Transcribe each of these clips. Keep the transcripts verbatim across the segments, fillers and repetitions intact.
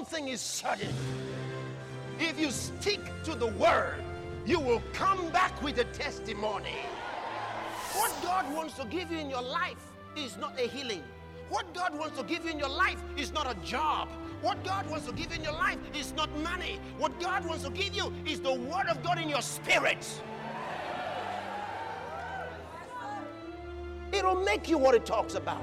thing is certain. If you stick to the word, you will come back with a testimony. What God wants to give you in your life is not a healing. What God wants to give you in your life is not a job. What God wants to give you in your life is not money. What God wants to give you is the word of God in your spirit. It'll make you what it talks about.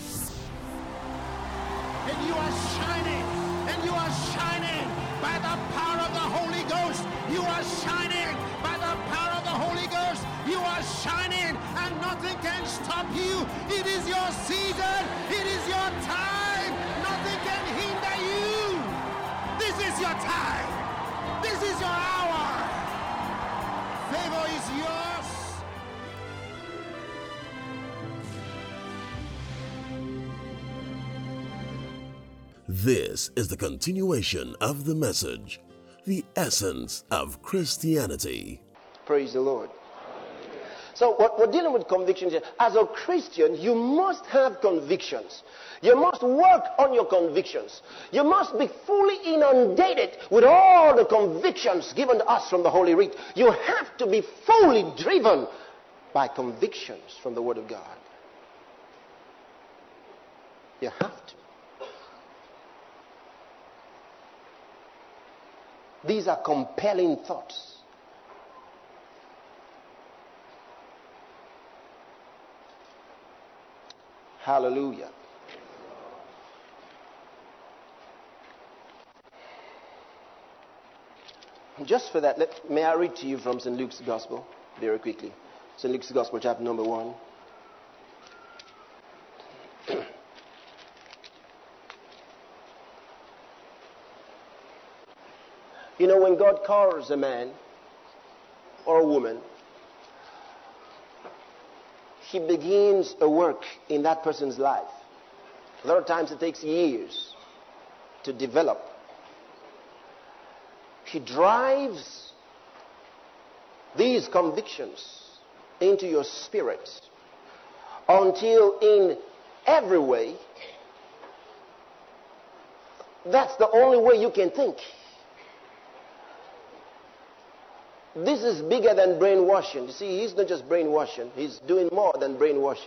And you are shining, and you are shining by the power of the Holy Ghost. You are shining by the power of the Holy Ghost. You are shining, and nothing can stop you. It is your season. It is your time. Nothing can hinder you. This is your time. This is your hour. Favor is yours. This is the continuation of the message, the essence of Christianity. Praise the Lord. So what we're dealing with convictions here. As a Christian, you must have convictions. You must work on your convictions. You must be fully inundated with all the convictions given to us from the Holy Writ. You have to be fully driven by convictions from the Word of God. You have to. These are compelling thoughts. Hallelujah. Just for that, let, may I read to you from Saint Luke's Gospel very quickly. Saint Luke's Gospel, chapter number one. You know, when God calls a man or a woman, He begins a work in that person's life. A lot of times it takes years to develop. He drives these convictions into your spirit until in every way, that's the only way you can think. This is bigger than brainwashing. You see, he's not just brainwashing. He's doing more than brainwashing.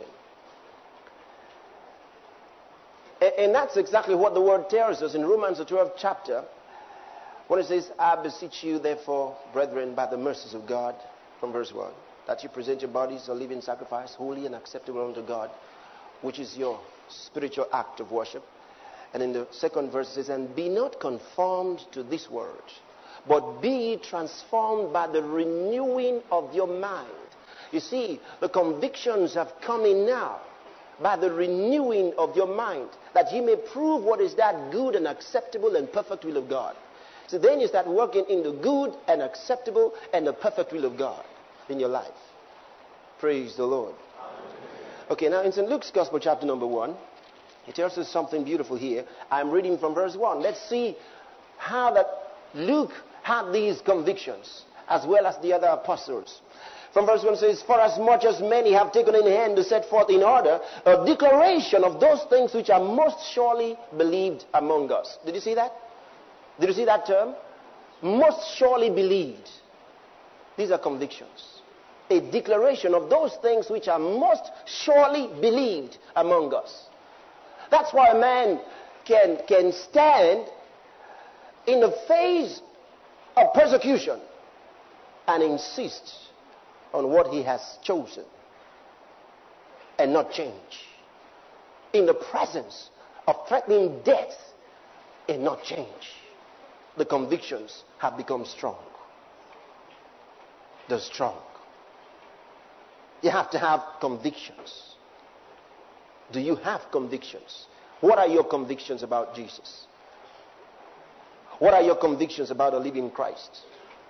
And, and that's exactly what the word tells us in Romans, the twelfth chapter, when it says, I beseech you, therefore, brethren, by the mercies of God, from verse one, that you present your bodies a living sacrifice, holy and acceptable unto God, which is your spiritual act of worship. And in the second verse it says, and be not conformed to this world, but be transformed by the renewing of your mind. You see, the convictions have come in now by the renewing of your mind, that you may prove what is that good and acceptable and perfect will of God. So then you start working in the good and acceptable and the perfect will of God in your life. Praise the Lord. Okay, now in Saint Luke's Gospel, chapter number one, it tells us something beautiful here. I'm reading from verse one. Let's see how that Luke had these convictions, as well as the other apostles. From verse one says, for as much as many have taken in hand to set forth in order a declaration of those things which are most surely believed among us. Did you see that? Did you see that term? Most surely believed. These are convictions. A declaration of those things which are most surely believed among us. That's why a man can, can stand in the face of persecution and insist on what he has chosen and not change. In the presence of threatening death and not change. The convictions have become strong. They're strong. You have to have convictions. Do you have convictions? What are your convictions about Jesus? What are your convictions about a living Christ?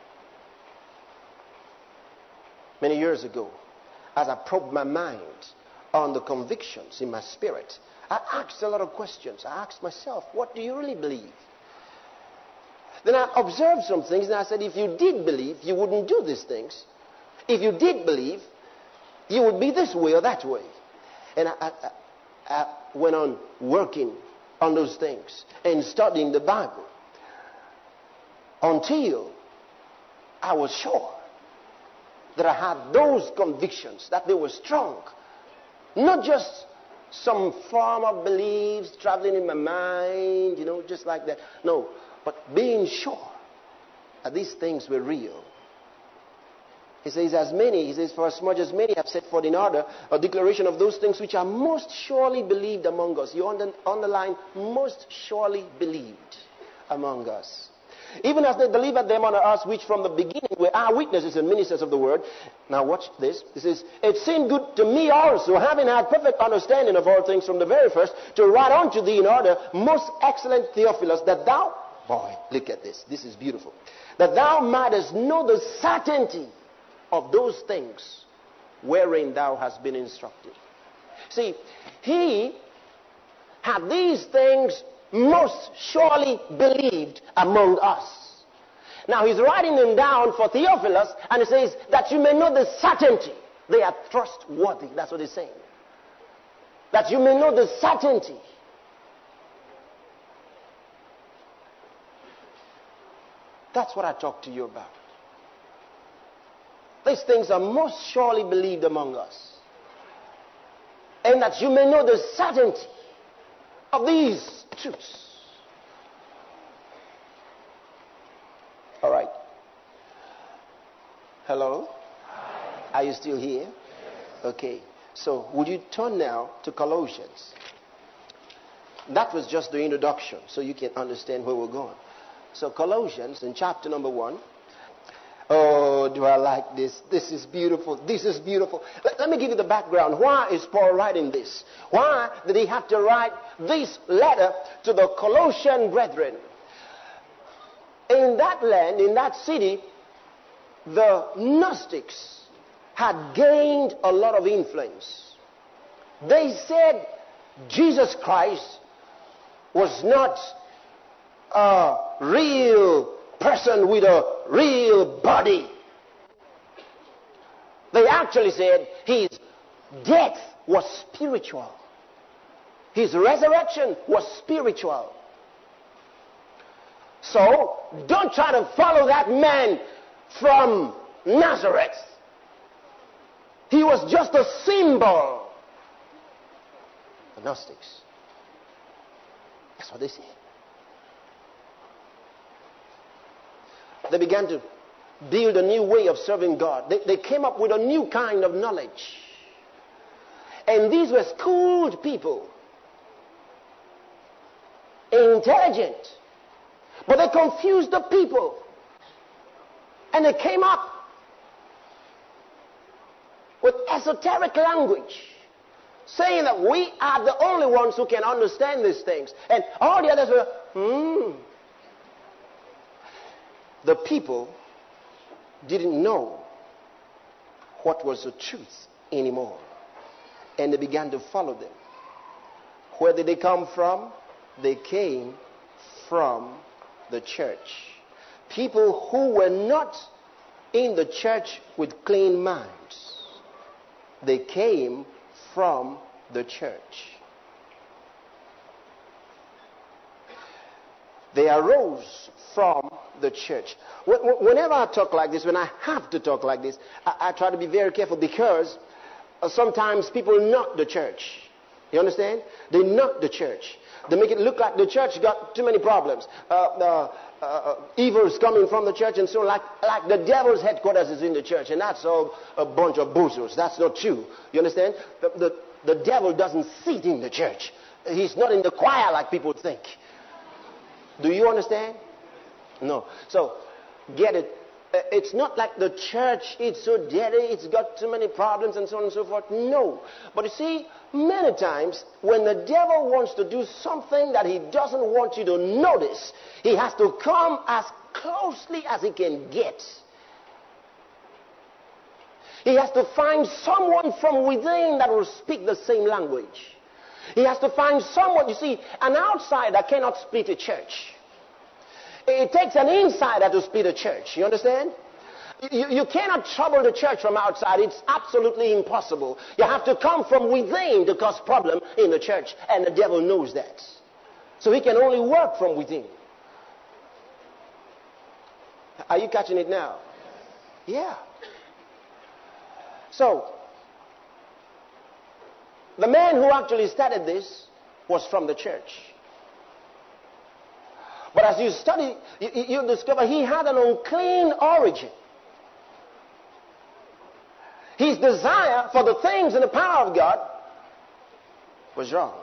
Many years ago, as I probed my mind on the convictions in my spirit, I asked a lot of questions. I asked myself, what do you really believe? Then I observed some things, and I said, if you did believe, you wouldn't do these things. If you did believe, you would be this way or that way. And I, I, I went on working on those things and studying the Bible until I was sure that I had those convictions, that they were strong. Not just some form of beliefs traveling in my mind, you know, just like that. No, but being sure that these things were real. He says, as many, he says, for as much as many have set forth in order a declaration of those things which are most surely believed among us. You under, underline, most surely believed among us. Even as they delivered them unto us, which from the beginning were our witnesses and ministers of the word. Now watch this. This is, it seemed good to me also, having had perfect understanding of all things from the very first, to write unto thee in order, most excellent Theophilus, that thou, boy, look at this. This is beautiful. That thou mightest know the certainty of those things wherein thou hast been instructed. See, he had these things most surely believed among us. Now he's writing them down for Theophilus, and he says that you may know the certainty. They are trustworthy. That's what he's saying. That you may know the certainty. That's what I talked to you about. These things are most surely believed among us. And that you may know the certainty of these truths. All right. Hello? Are you still here? Okay. So would you turn now to Colossians? That was just the introduction, so you can understand where we're going. So Colossians in chapter number one. Oh, do I like this? This is beautiful. This is beautiful. Let, let me give you the background. Why is Paul writing this? Why did he have to write this letter to the Colossian brethren? In that land, in that city, the Gnostics had gained a lot of influence. They said Jesus Christ was not a real person with a real body. They actually said his death was spiritual. His resurrection was spiritual. So, don't try to follow that man from Nazareth. He was just a symbol. The Gnostics. That's what they said. They began to build a new way of serving God. They, they came up with a new kind of knowledge. And these were schooled people. Intelligent. But they confused the people. And they came up with esoteric language, saying that we are the only ones who can understand these things. And all the others were, hmm. The people didn't know what was the truth anymore. And they began to follow them. Where did they come from? They came from the church. People who were not in the church with clean minds. They came from the church. They arose from the church. Whenever I talk like this, when I have to talk like this, I, I try to be very careful, because uh, sometimes people knock the church. You understand? They knock the church. They make it look like the church got too many problems. Uh, uh, uh, evil is coming from the church, and so like, like the devil's headquarters is in the church, and that's all a bunch of boozers. That's not true. You understand? The, the, the devil doesn't sit in the church. He's not in the choir like people think. Do you understand? No. So, get it. It's not like the church, it's so dirty, it's got too many problems and so on and so forth. No. But you see, many times when the devil wants to do something that he doesn't want you to notice, he has to come as closely as he can get. He has to find someone from within that will speak the same language. He has to find someone. You see, an outsider cannot split a church. It takes an insider to split a church. You understand? You, you cannot trouble the church from outside. It's absolutely impossible. You have to come from within to cause problem in the church. And the devil knows that. So he can only work from within. Are you catching it now? Yeah. So, the man who actually started this was from the church. But as you study, you, you discover he had an unclean origin. His desire for the things and the power of God was wrong.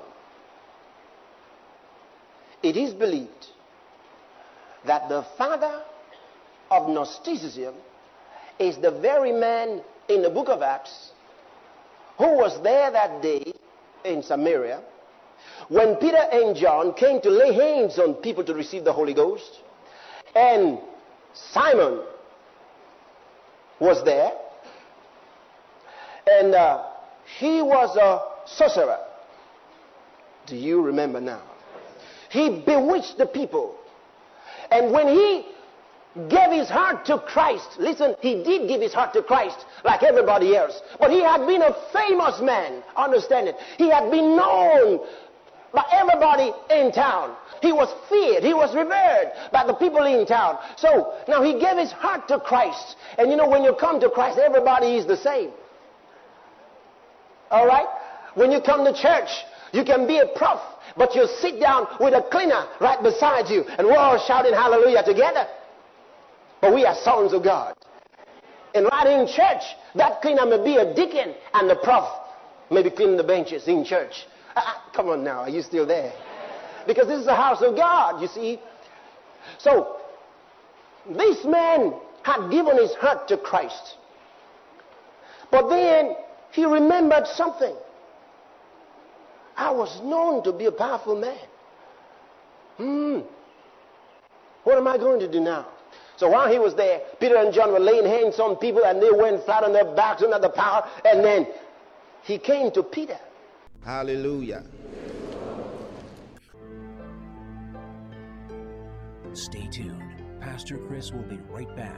It is believed that the father of Gnosticism is the very man in the book of Acts who was there that day in Samaria when Peter and John came to lay hands on people to receive the Holy Ghost. And Simon was there. And uh, he was a sorcerer. Do you remember now? He bewitched the people. And when he gave his heart to Christ, listen, he did give his heart to Christ like everybody else. But he had been a famous man. Understand it. He had been known by everybody in town. He was feared. He was revered by the people in town. So now he gave his heart to Christ. And you know, when you come to Christ, everybody is the same. All right? When you come to church, you can be a prof, but you sit down with a cleaner right beside you, and we're all shouting hallelujah together. But we are sons of God. And right in church, that cleaner may be a deacon, and the prof may be cleaning the benches in church. Uh, come on now, are you still there? Because this is the house of God, you see. So, this man had given his heart to Christ. But then, he remembered something. I was known to be a powerful man. Hmm. What am I going to do now? So while he was there, Peter and John were laying hands on people, and they went flat on their backs under the power. And then he came to Peter. Hallelujah. Stay tuned. Pastor Chris will be right back.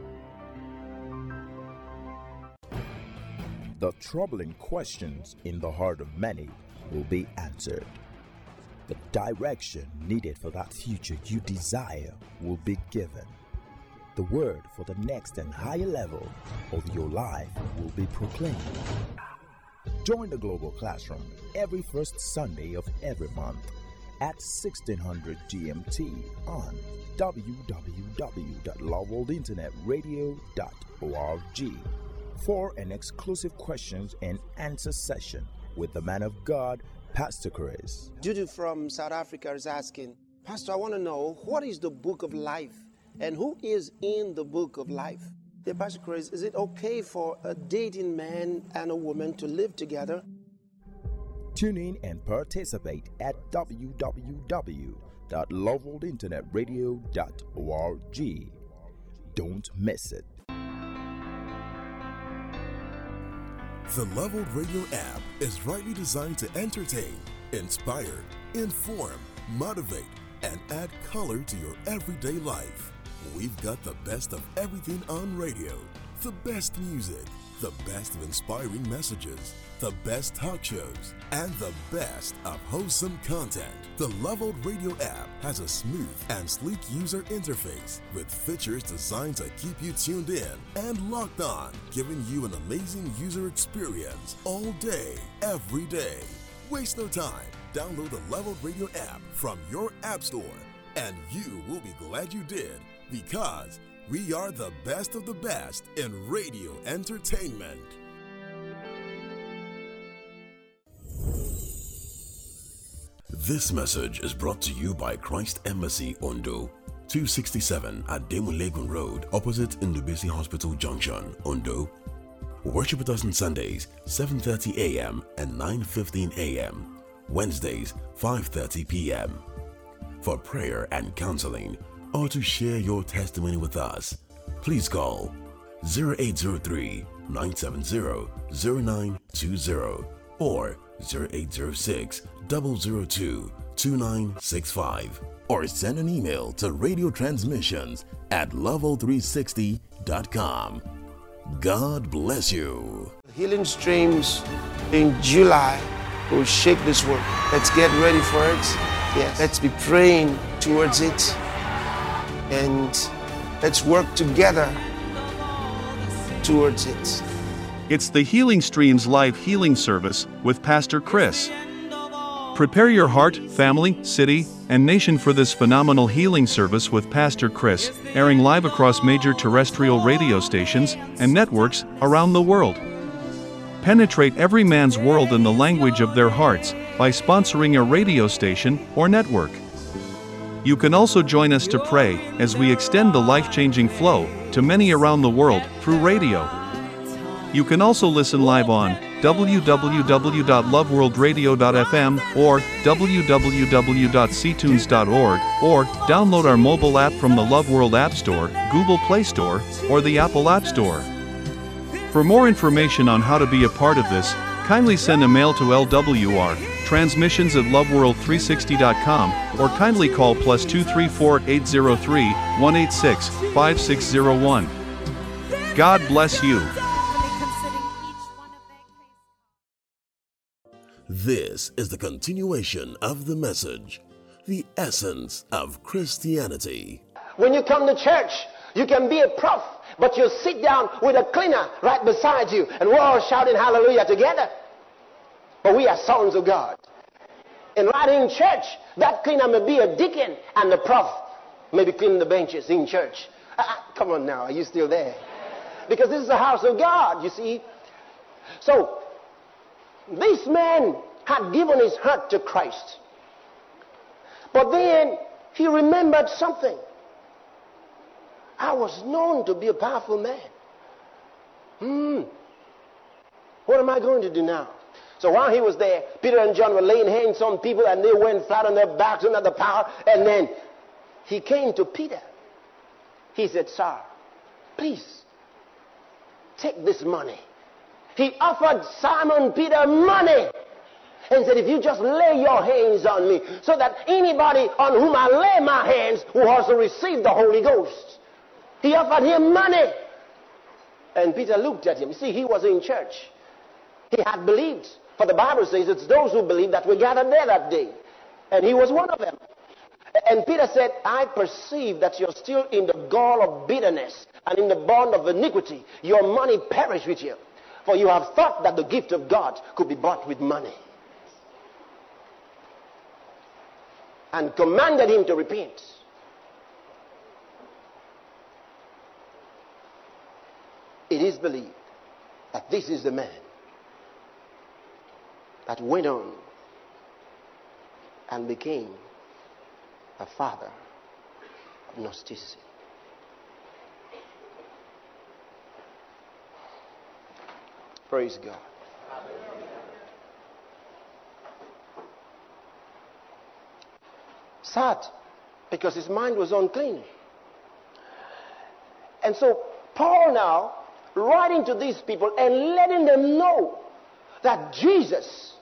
The troubling questions in the heart of many will be answered. The direction needed for that future you desire will be given. The word for the next and higher level of your life will be proclaimed. Join the Global Classroom every first Sunday of every month at sixteen hundred G M T on w w w dot love world internet radio dot org for an exclusive questions and answer session with the man of God, Pastor Chris. Judy from South Africa is asking, Pastor, I want to know, what is the book of life? And who is in the book of life? Yeah, Pastor Chris, is it okay for a dating man and a woman to live together? Tune in and participate at w w w dot love world internet radio dot org. Don't miss it. The Leveled Radio app is rightly designed to entertain, inspire, inform, motivate, and add color to your everyday life. We've got the best of everything on radio, the best music, the best of inspiring messages, the best talk shows, and the best of wholesome content. The Leveled Radio app has a smooth and sleek user interface with features designed to keep you tuned in and locked on, giving you an amazing user experience all day, every day. Waste no time. Download the Leveled Radio app from your app store, and you will be glad you did, because we are the best of the best in radio entertainment. This message is brought to you by Christ Embassy Ondo, two sixty-seven at Demulegun Road, opposite Ndubisi Hospital Junction, Ondo. Worship with us on Sundays, seven thirty a m and nine fifteen a m Wednesdays, five thirty p m For prayer and counseling, or to share your testimony with us, please call zero eight zero three, nine seven zero, zero nine two zero or zero eight zero six, zero zero two, two nine six five, or send an email to radio transmissions at level three sixty dot com. God bless you. Healing Streams in July will shake this world. Let's get ready for it. Yes. Let's be praying towards it. And Let's work together towards it. It's the Healing Streams Live Healing Service with Pastor Chris. Prepare your heart, family, city, and nation for this phenomenal healing service with Pastor Chris, airing live across major terrestrial radio stations and networks around the world. Penetrate every man's world in the language of their hearts by sponsoring a radio station or network. You can also join us to pray as we extend the life-changing flow to many around the world through radio. You can also listen live on w w w dot love world radio dot f m or w w w dot c tunes dot org, or download our mobile app from the Love World App Store, Google Play Store, or the Apple App Store. For more information on how to be a part of this, kindly send a mail to L W R, transmissions at love world three sixty dot com, or kindly call plus two three four, eight zero three, one eight six, five six zero one. God bless you. This is the continuation of the message, the essence of Christianity. When you come to church, you can be a prof, but you sit down with a cleaner right beside you, and we're all shouting hallelujah together. But we are sons of God. And right in church, that cleaner may be a deacon, and the prof may be cleaning the benches in church. Ah, come on now, are you still there? Because this is the house of God, you see. So, this man had given his heart to Christ. But then he remembered something. I was known to be a powerful man. Hmm. What am I going to do now? So while he was there, Peter and John were laying hands on people, and they went flat on their backs under the power. And then he came to Peter. He said, "Sir, please take this money." He offered Simon Peter money and said, "If you just lay your hands on me, so that anybody on whom I lay my hands will also receive the Holy Ghost." He offered him money. And Peter looked at him. You see, he was in church. He had believed. For the Bible says it's those who believe that were gathered there that day. And he was one of them. And Peter said, "I perceive that you're still in the gall of bitterness and in the bond of iniquity. Your money perish with you. For you have thought that the gift of God could be bought with money." And commanded him to repent. It is believed that this is the man that went on and became a father of Gnosticism. Praise God. Sad, because his mind was unclean. And so Paul now, writing to these people and letting them know that Jesus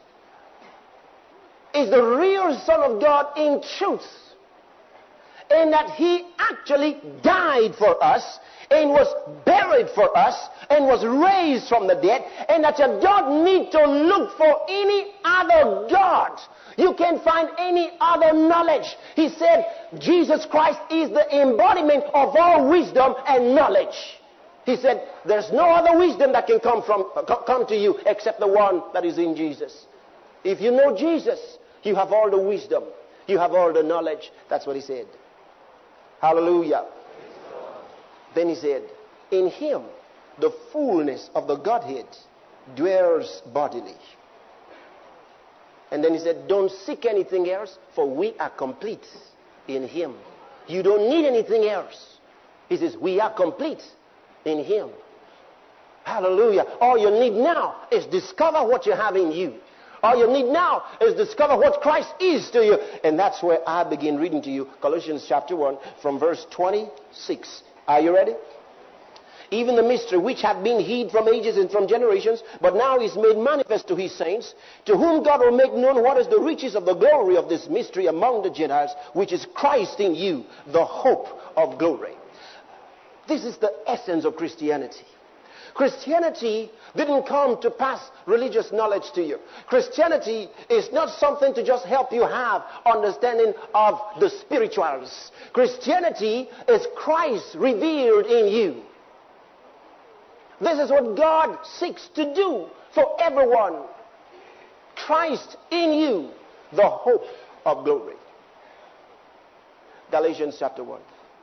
is the real Son of God in truth, and that he actually died for us and was buried for us and was raised from the dead, and that you don't need to look for any other God. You can't find any other knowledge. He said Jesus Christ is the embodiment of all wisdom and knowledge. He said there's no other wisdom that can come from come to you except the one that is in Jesus. If you know Jesus, you have all the wisdom. You have all the knowledge. That's what he said. Hallelujah. Then he said, in him the fullness of the Godhead dwells bodily. And then he said, don't seek anything else, for we are complete in him. You don't need anything else. He says, we are complete in him. Hallelujah. All you need now is discover what you have in you. All you need now is discover what Christ is to you. And that's where I begin reading to you Colossians chapter one from verse twenty-six. Are you ready? Even the mystery which had been hid from ages and from generations, but now is made manifest to his saints, to whom God will make known what is the riches of the glory of this mystery among the Gentiles, which is Christ in you, the hope of glory. This is the essence of Christianity. Christianity didn't come to pass religious knowledge to you. Christianity is not something to just help you have understanding of the spirituals. Christianity is Christ revealed in you. This is what God seeks to do for everyone. Christ in you, the hope of glory. Galatians chapter one.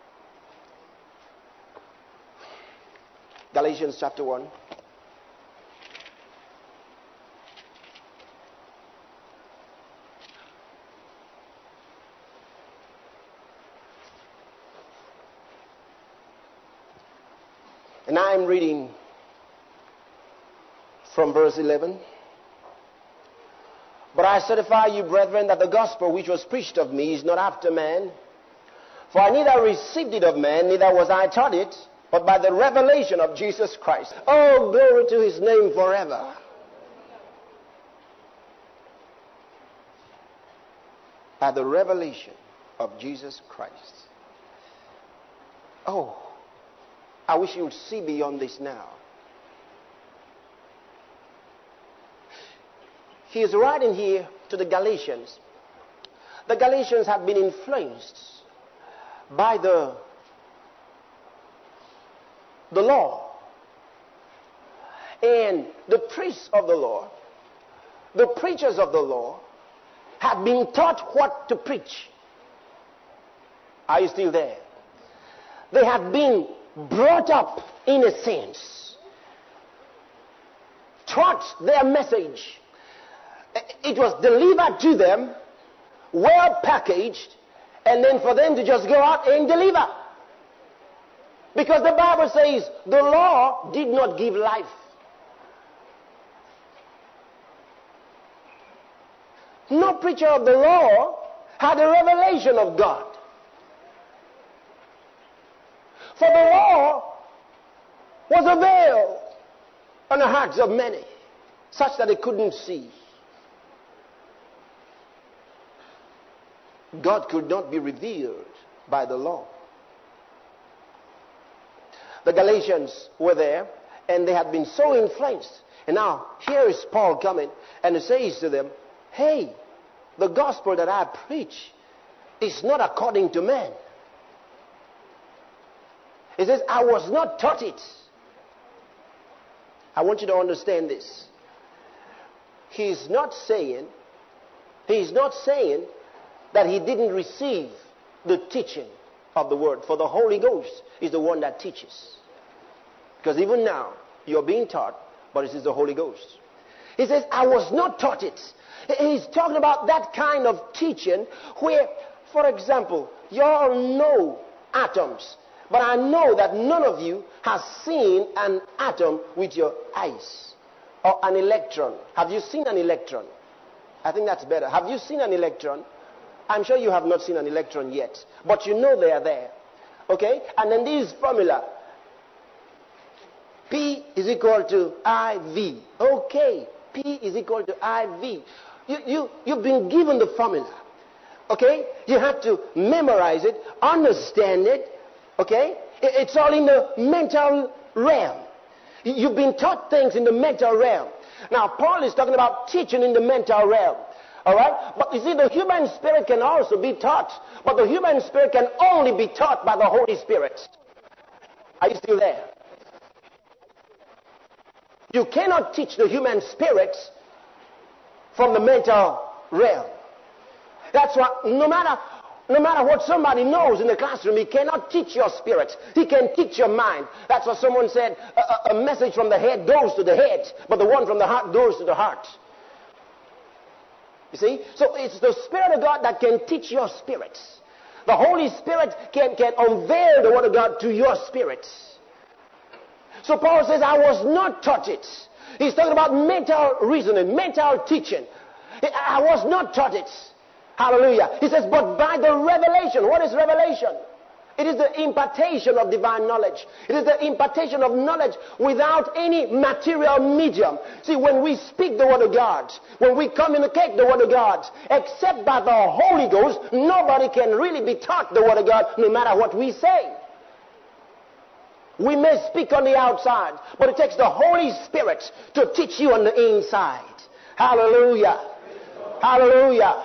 Galatians chapter one. And I am reading from verse eleven. But I certify you, brethren, that the gospel which was preached of me is not after man. For I neither received it of man, neither was I taught it, but by the revelation of Jesus Christ. Oh, glory to his name forever. By the revelation of Jesus Christ. Oh, I wish you would see beyond this now. He is writing here to the Galatians. The Galatians have been influenced by the, the law. And the priests of the law, the preachers of the law, have been taught what to preach. Are you still there? They have been brought up, in a sense, taught their message. It was delivered to them, well packaged, and then for them to just go out and deliver. Because the Bible says the law did not give life. No preacher of the law had a revelation of God. For the law was a veil on the hearts of many, such that they couldn't see. God could not be revealed by the law. The Galatians were there, and they had been so influenced. And now, here is Paul coming, and he says to them, hey, the gospel that I preach is not according to man. He says, I was not taught it. I want you to understand this. He's not saying, he's not saying that he didn't receive the teaching of the word. For the Holy Ghost is the one that teaches. Because even now, you're being taught, but it is the Holy Ghost. He says, I was not taught it. He's talking about that kind of teaching where, for example, you all know atoms. But I know that none of you has seen an atom with your eyes. Or an electron. Have you seen an electron? I think that's better. Have you seen an electron? I'm sure you have not seen an electron yet. But you know they are there. Okay? And then this formula. P is equal to I V. Okay. P is equal to I V. You, you, you've been given the formula. Okay? You have to memorize it, understand it. Okay? It's all in the mental realm. You've been taught things in the mental realm. Now, Paul is talking about teaching in the mental realm. All right? But you see, the human spirit can also be taught. But the human spirit can only be taught by the Holy Spirit. Are you still there? You cannot teach the human spirit from the mental realm. That's why no matter, no matter what somebody knows in the classroom, he cannot teach your spirit. He can teach your mind. That's what someone said, a, a message from the head goes to the head, but the one from the heart goes to the heart. You see? So it's the Spirit of God that can teach your spirit. The Holy Spirit can, can unveil the Word of God to your spirit. So Paul says, I was not taught it. He's talking about mental reasoning, mental teaching. I was not taught it. Hallelujah. He says, but by the revelation. What is revelation? It is the impartation of divine knowledge. It is the impartation of knowledge without any material medium. See, when we speak the Word of God, when we communicate the Word of God, except by the Holy Ghost, nobody can really be taught the Word of God no matter what we say. We may speak on the outside, but it takes the Holy Spirit to teach you on the inside. Hallelujah. Hallelujah.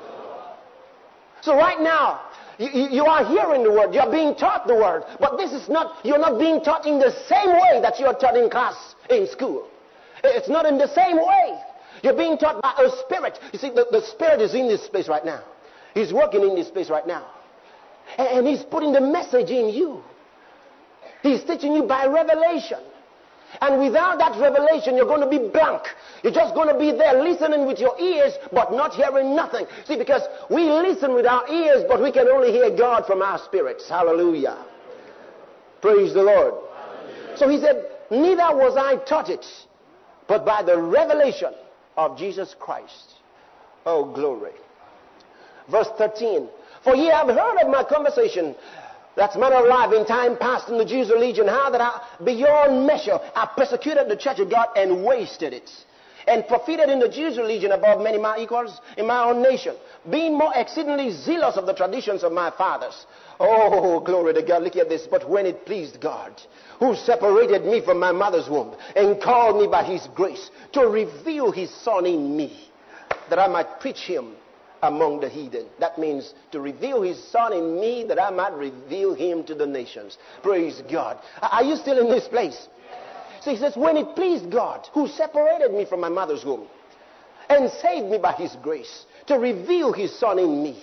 So right now, you, you are hearing the word. You are being taught the word. But this is not, you're not being taught in the same way that you are taught in class, in school. It's not in the same way. You're being taught by a spirit. You see, the, the spirit is in this place right now. He's working in this place right now. And, and he's putting the message in you. He's teaching you by revelation. And without that revelation, you're going to be blank. You're just going to be there listening with your ears, but not hearing nothing. See, because we listen with our ears, but we can only hear God from our spirits. Hallelujah. Praise the Lord. Hallelujah. So he said, neither was I taught it, but by the revelation of Jesus Christ. Oh, glory. Verse thirteen. For ye have heard of my conversation, that's manner of life in time past in the Jews' religion, how that I, beyond measure, I persecuted the church of God and wasted it, and profited in the Jews' religion above many my equals in my own nation, being more exceedingly zealous of the traditions of my fathers. Oh, glory to God. Look at this. But when it pleased God, who separated me from my mother's womb, and called me by his grace, to reveal his Son in me, that I might preach him among the heathen. That means to reveal his Son in me, that I might reveal him to the nations. Praise God. Are you still in this place? So he says, when it pleased God, who separated me from my mother's womb, and saved me by his grace, to reveal his Son in me,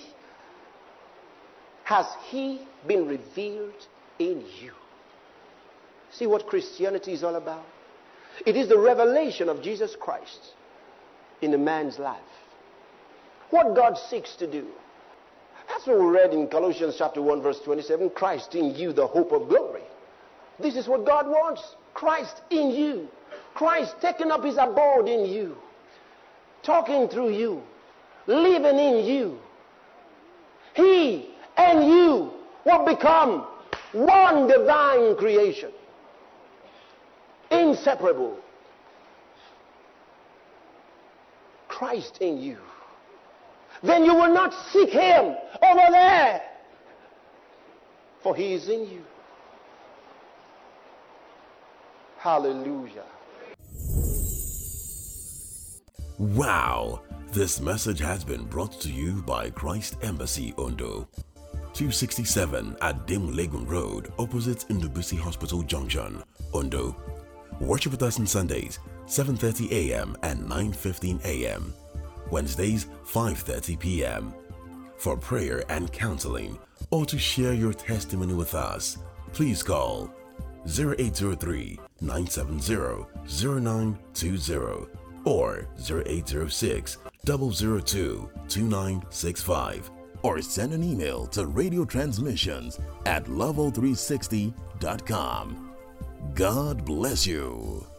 has he been revealed in you? See what Christianity is all about? It is the revelation of Jesus Christ in a man's life. What God seeks to do. That's what we read in Colossians chapter one verse twenty-seven. Christ in you, the hope of glory. This is what God wants. Christ in you. Christ taking up his abode in you. Talking through you. Living in you. He and you will become one divine creation. Inseparable. Christ in you. Then you will not seek him over there, for he is in you. Hallelujah. Wow! This message has been brought to you by Christ Embassy Ondo, two sixty-seven at Dim Legun Road, opposite Ndubisi Hospital Junction, Ondo. Worship with us on Sundays, seven thirty a m and nine fifteen a m Wednesdays, five thirty p m For prayer and counseling, or to share your testimony with us, please call zero eight zero three, nine seven zero, zero nine two zero or zero eight zero six, zero zero two, two nine six five, or send an email to radio transmissions at level three sixty dot com. God bless you.